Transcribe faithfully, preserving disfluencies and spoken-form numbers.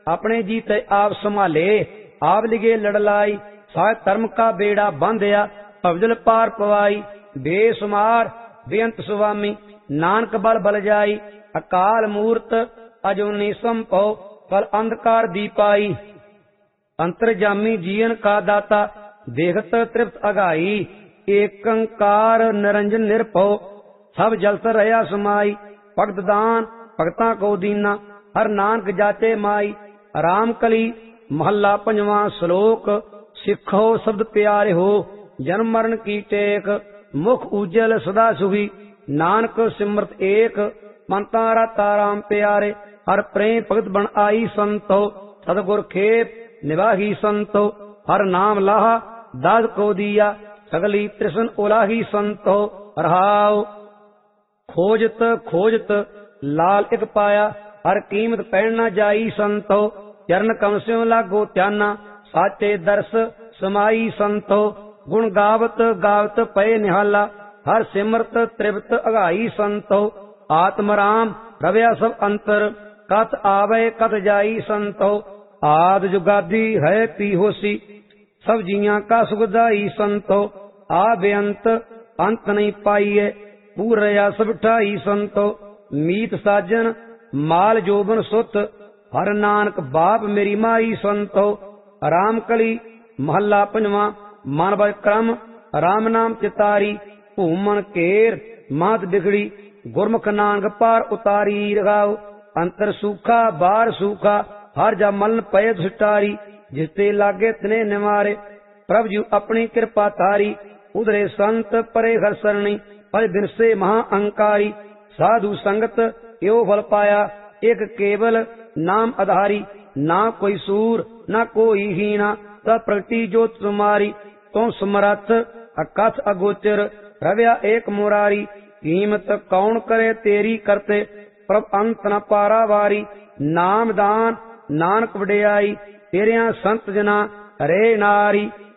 अपने जीते आप संभाले, आप लिगे लड़लाई, साय धर्म का बेड़ा बांधिया, भवजल पार पवाई। बेसुमार बेअंत सुवामी, नानक बल बल जाई, अकाल मूर्त अजूनी संभव, फल अंधकार दीपाई। अंतर्जामी जीवन का दाता, देखत तृप्त अगाई, एकंकार निरंजन निरभव, सब जलत रहा समाई। भगत दान भगतां को दीना, हर नानक जाचे माई। राम कली महला पंजवा श्लोक, सिखो शब्द प्यारे हो, जन्म मरण की टेक, मुख उज्जल सदा सुखी, नानक सिमरत एक, मन तारा ताराम प्यारे। हर प्रेम भगत बन आई संतो, सतगुर खेप निवाही संतो। हर नाम लाहा दाद को दिया, सगली तृष्ण उलाही संतो। रहाओ खोजत खोजत लाल एक पाया, हर कीमत पैण न जाई संतो। चरण कम स्यों लागो ध्याना, साचे दर्श समाई संतो। गुण गावत गावत पए निहाला, हर सिमरत त्रिवत अघाई संतो। आत्म राम रव्या सब अंतर, कथ आवे कथ जाई संतो। आद जुगादी है पी होसी, सब जियां का सुखदाई संतो। आ बेअंत अंत नहीं पाइए, पूरया सब ठाई संतो। मीत साजन माल जोबन सुत, हर नानक बाप मेरी माई संतो। राम कली महला पंजवा, मन बल क्रम राम नाम चितारी। भूमन केर मात बिगड़ी, गुरमुख नानक पार उतारी। रगाओ अंतर सूखा बाहर सूखा, हर जा मलन पय सुटारी। जिसते लागे तने निवारे, प्रभु जी अपनी कृपा तारी। उधरे संत परे घर सरणी, पद बिन से महा अंकारी। साधु संगत यो फल पाया, एक केवल नाम आधारी। ना कोई सूर ना कोई हीना, तब प्रगति ज्योत तुम्हारी। तुम समरथ अकथ अगोचर, रव्या एक मुरारी। कीमत कौन करे तेरी करते, प्रभ अंत न पारावारी। नाम दान नानक वडियाई, तेरिया संत जना रे नारी।